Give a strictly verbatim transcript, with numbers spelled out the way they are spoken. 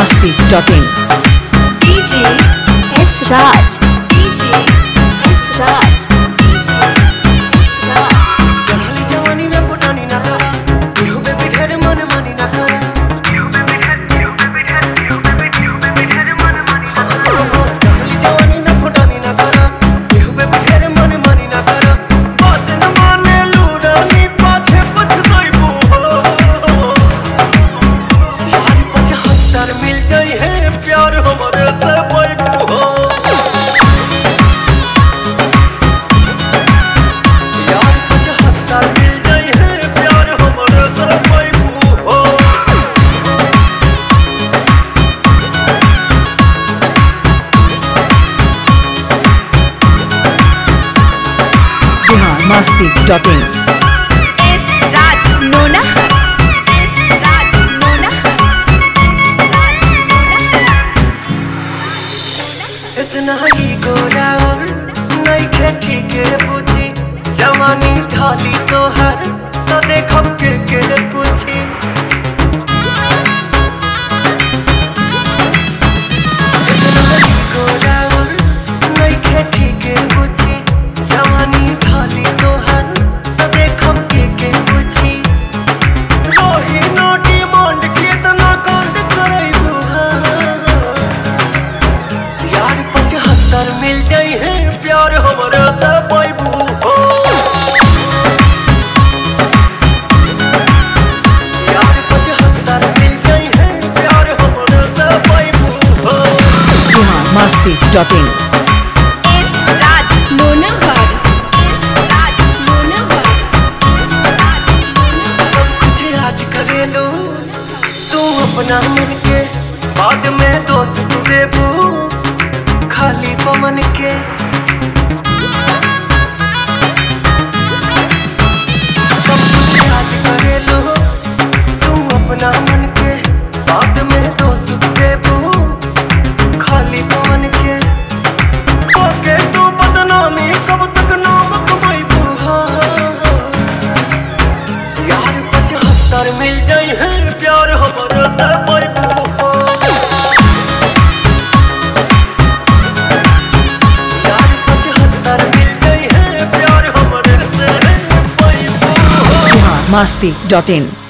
masti dot in. D J S Raj, D J S Raj, D J S Raj. चढ़ाली जवानी में फुटानी ना करा, इहो पे भी ढेर मन मानी ना करा। चढ़ाली जवानी में फुटानी ना करा, इहो पे भी ढेर मन मानी ना करा। बात न माने लूरानी पाछे पछताइबू हो। यार पचहत्तर मिल जाई है प्यार हमारे से पाइबू हो। masti dot in. S Raj Nona, S Raj Nona, S Raj Nona. इतना ही गोरा नइखे ठीके पूछी जवानी ढाली तोहर तो देखो के के पूछी। इतना ही गोरा नइखे ठीके पूछी जवानी ढाली तोहर तो देखो के के पूछी। रोही नो डिमांड कितना कांड करैबू यार पचहत्तर मिल जाई है प्यार हमारे से पाइबू हो। यार पचहत्तर मिल जाई है प्यार हमारे से पाइबू हो। masti dot in. S Raj Nona Har, S Raj Nona Har, S Raj Nona. सब कुछ आज करेलू तू अपना मन के बाद में दोस्त देबू खाली पवन के। सब कुछ आज करेलू तू अपना मन के बाद में दोस्त देबू खाली पवन के। ओके तू बदनामी कब तक नाम कमाइबू हो। यार पचहत्तर मिल जाई है प्यार हमारे से पाइबू हो। यार पचहत्तर मिल जाई है प्यार हमारे से पाइबू हो। masti dot in.